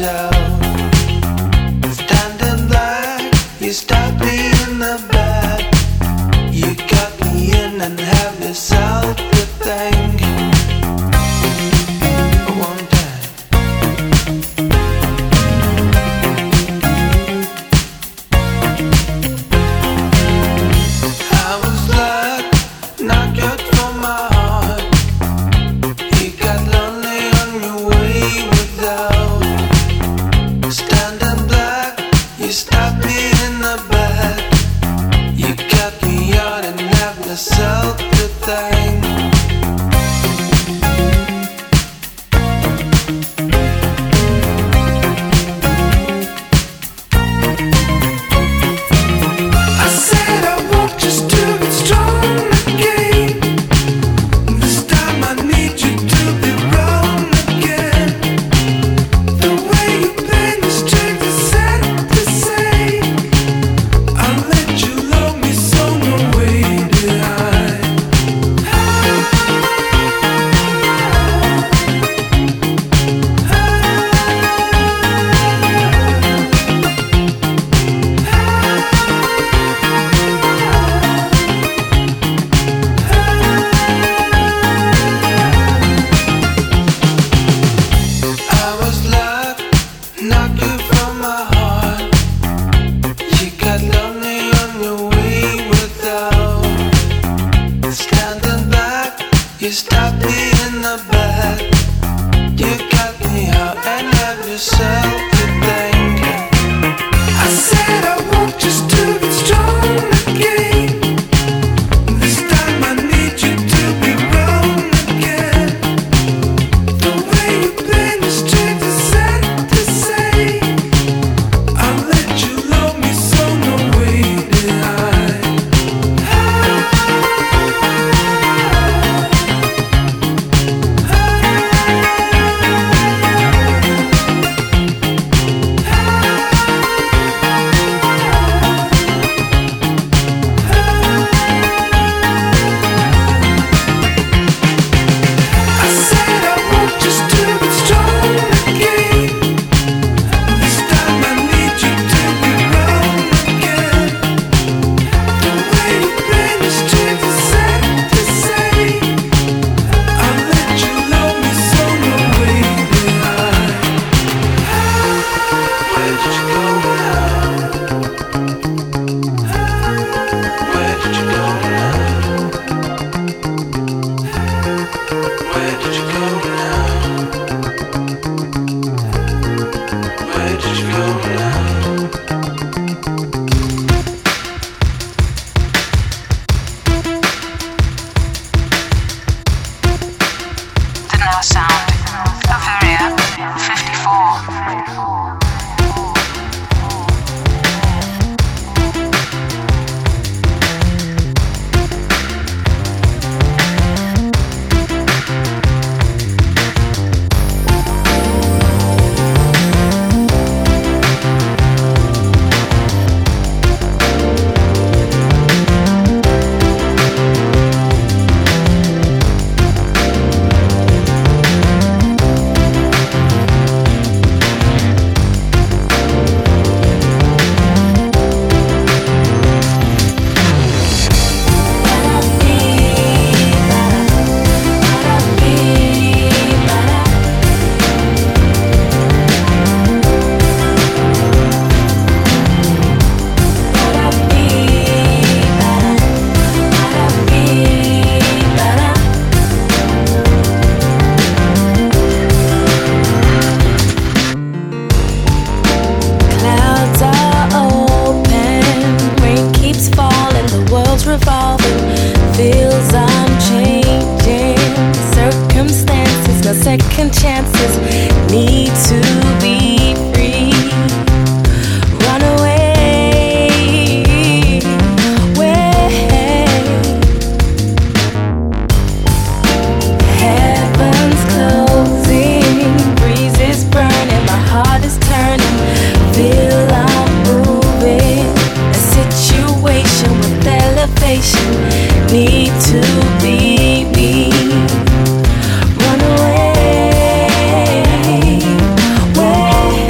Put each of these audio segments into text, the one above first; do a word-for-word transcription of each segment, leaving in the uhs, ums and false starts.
Run away,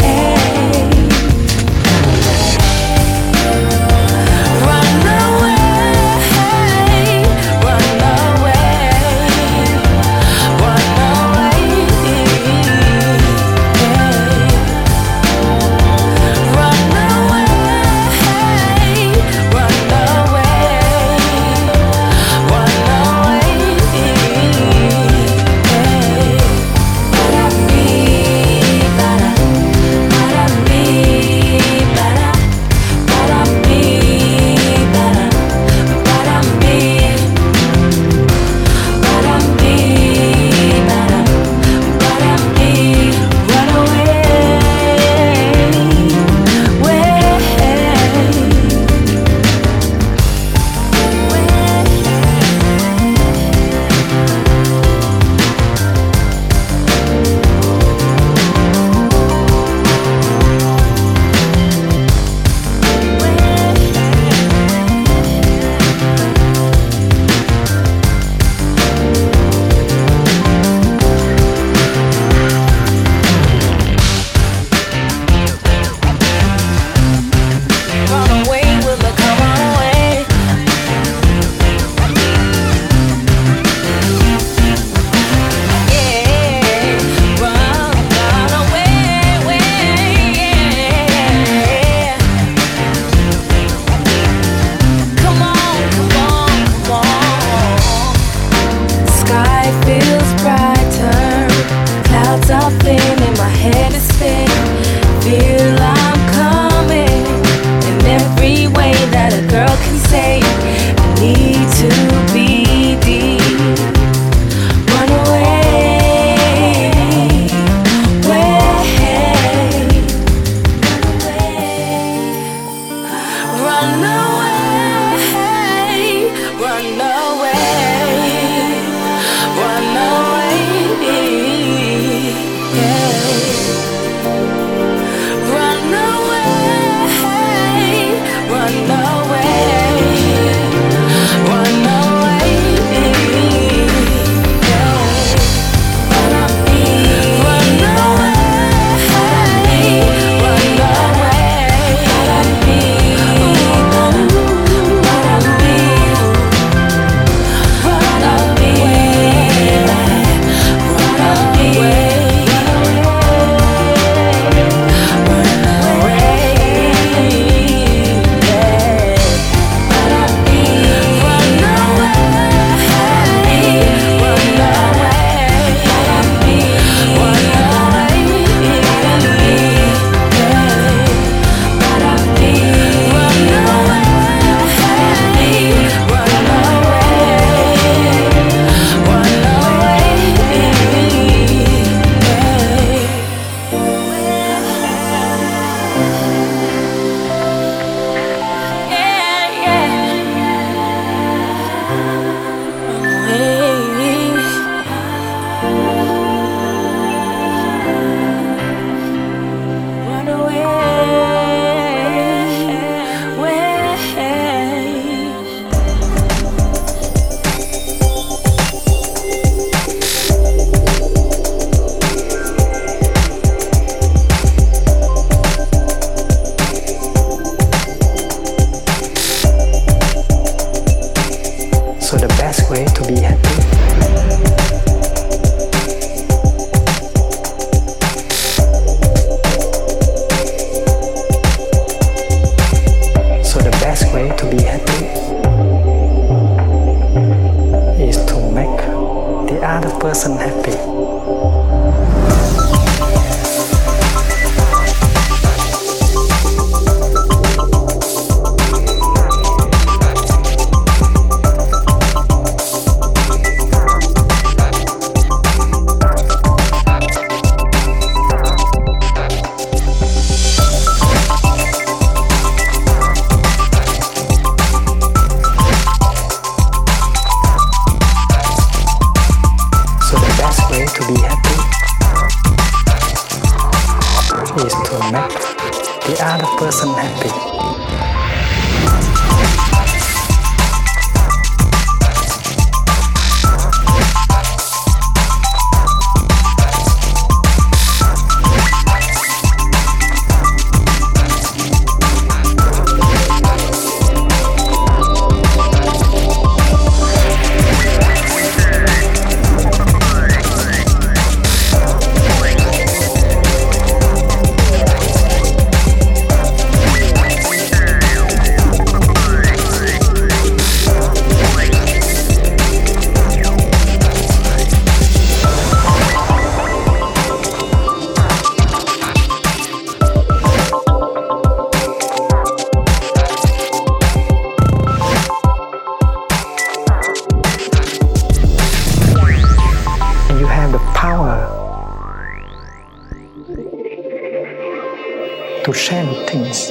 to make the other person happy. To change things.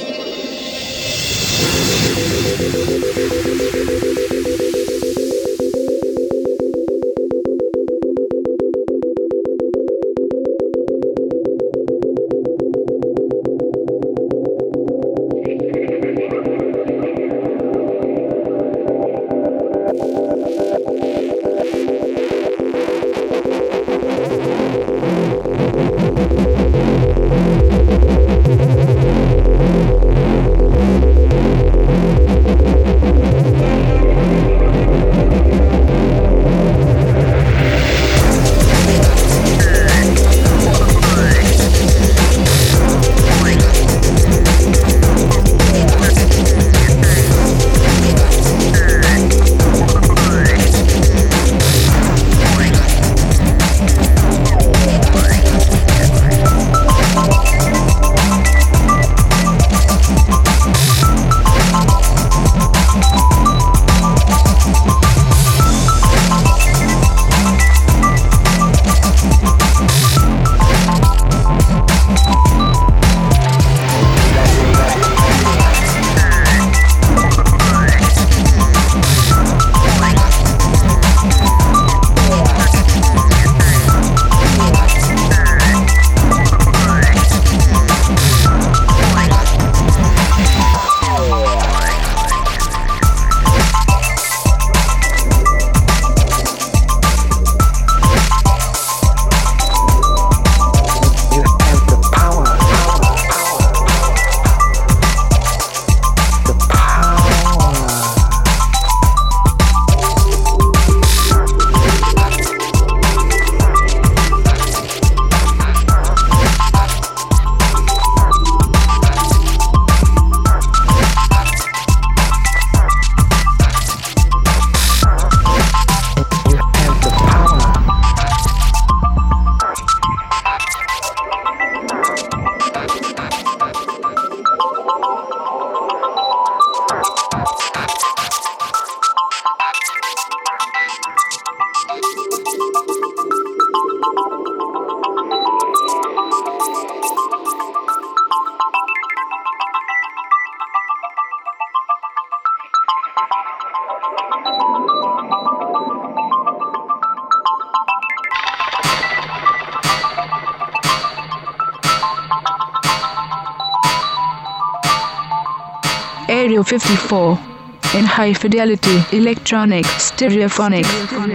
Area fifty-four in high fidelity electronic stereophonic.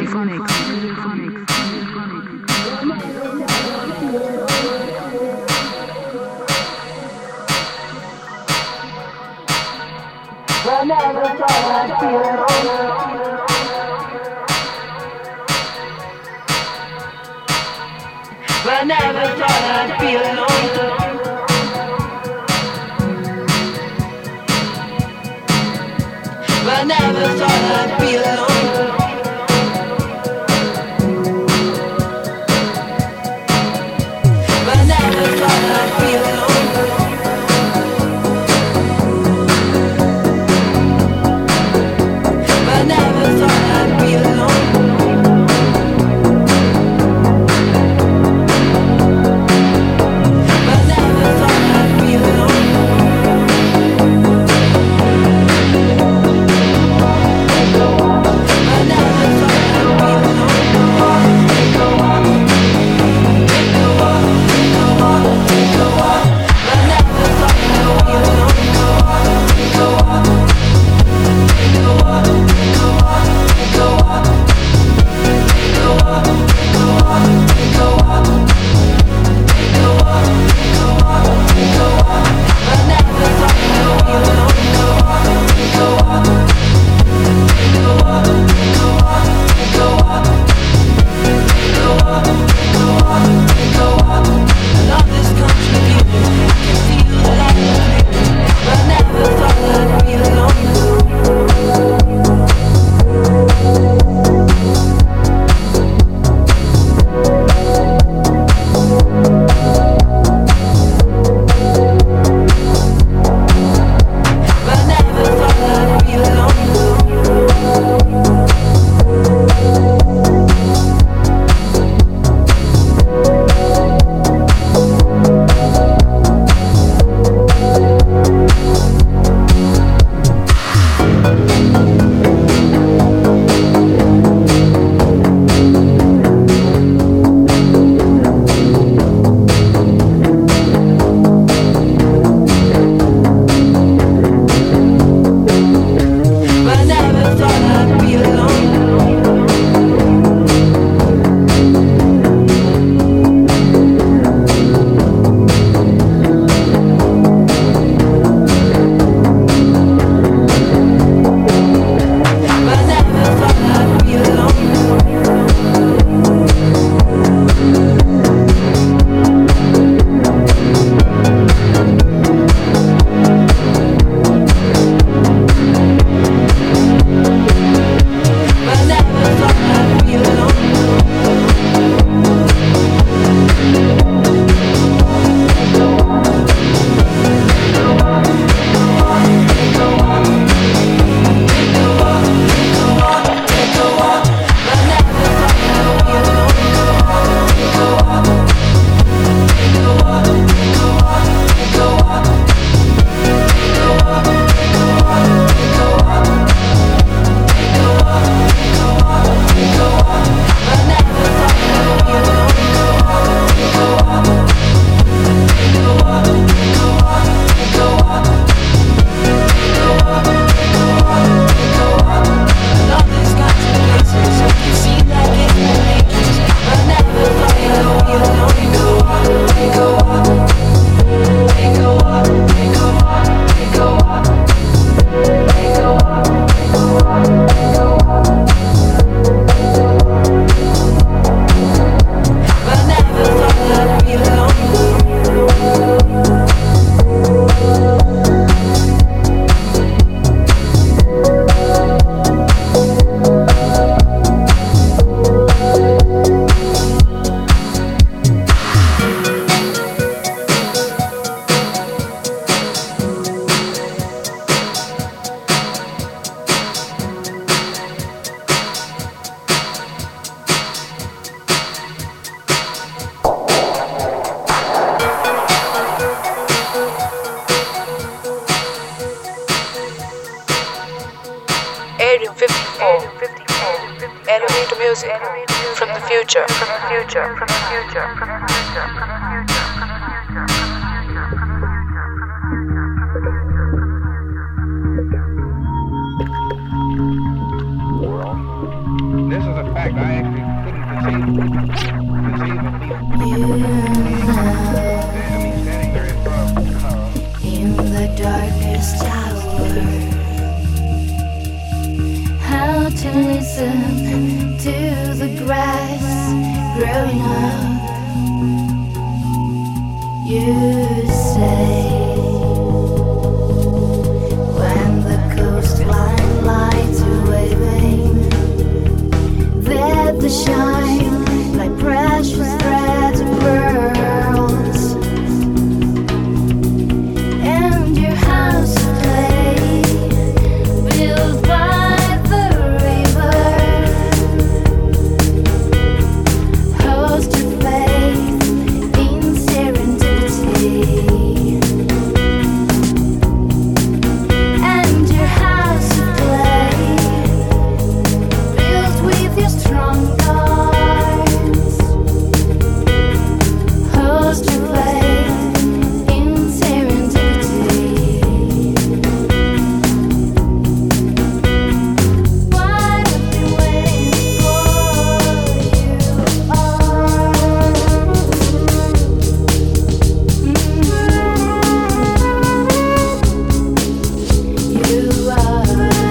I never thought I'd be alone. I never thought I'd be alone. I never thought I'd be alone. I never thought I'd be alone. I never thought I'd be alone. I future, from the future, from the future, from the future, from the future, from the future. This is a fact. I actually couldn't conceive, conceive of being, I mean, standing there in front of uh, in the darkest hour. How to listen to the grass growing up. You say when the coastline lights are waving, that the shine like precious threads of pearls, and your house of clay built by the river, host your faith in serendipity. And your house of clay built with your strong guards, host your faith in serendipity. What I've been waiting for, you are. You are.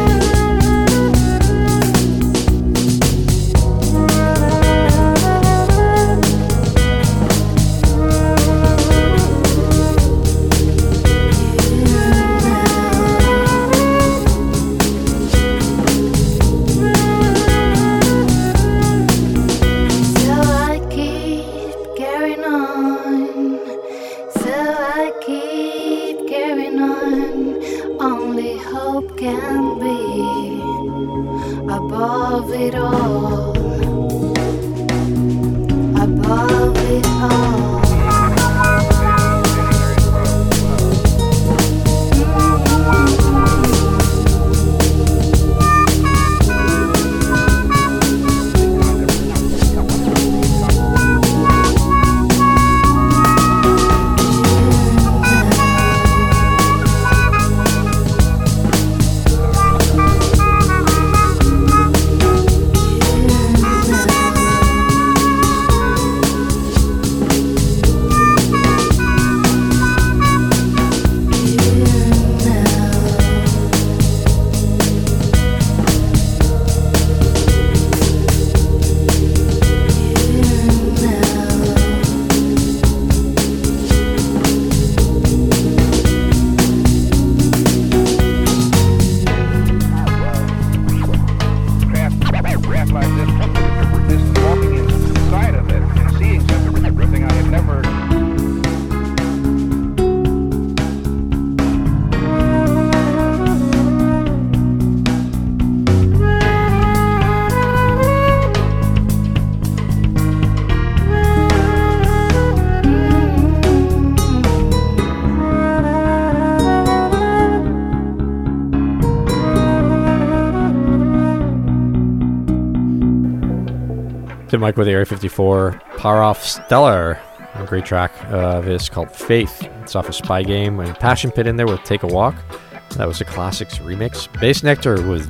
So I keep carrying on. So I keep carrying on. Only hope can be above it all. Above it all. craft like this, this is walking inside of it and seeing something, everything I had never. Tim Mike with Area fifty-four, Power Off Stellar, a great track of his called Faith. It's off a Spy Game, and Passion Pit in there with Take a Walk. That was a Classics remix. Bass Nectar was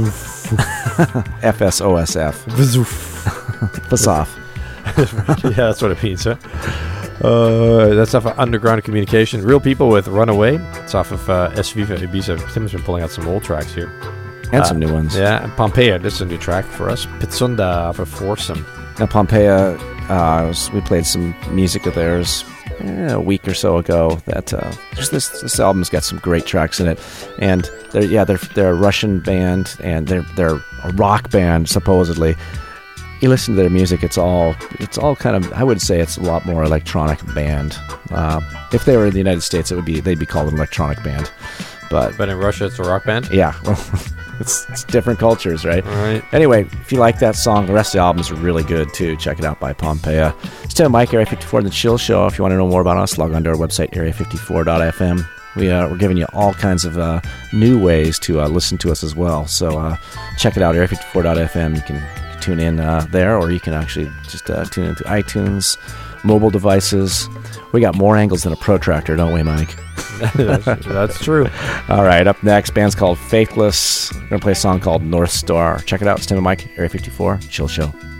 F S O S F. Piss off. Yeah, that's what it means, huh? Uh, that's off of Underground Communication. Real People with Runaway. It's off of uh, S V Ibiza. Tim's been pulling out some old tracks here. And uh, some new ones. Yeah, and Pompeia. This is a new track for us. Pitsunda off of Foursome. Now, Pompeia, uh, was, we played some music of theirs eh, a week or so ago. That uh, just this this album's got some great tracks in it, and they're yeah they're they're a Russian band, and they're they're a rock band supposedly. You listen to their music, it's all it's all kind of, I would say it's a lot more electronic band. Uh, if they were in the United States, it would be they'd be called an electronic band. But But in Russia, it's a rock band? Yeah, well, it's, it's different cultures, right? All right. Anyway, if you like that song, the rest of the albums are really good, too. Check it out by Pompeia. It's Tim Mike, Area fifty-four, and The Chill Show. If you want to know more about us, log on to our website, area fifty-four dot f m. We, uh, we're giving you all kinds of uh, new ways to uh, listen to us as well. So uh, check it out, area fifty-four dot f m. You can tune in uh, there, or you can actually just uh, tune into iTunes, mobile devices. We got more angles than a protractor, don't we, Mike? that's, that's true. All right, up next, band's called Faithless. We're going to play a song called North Star. Check it out. Stim and Mike, Area fifty-four, Chill Show.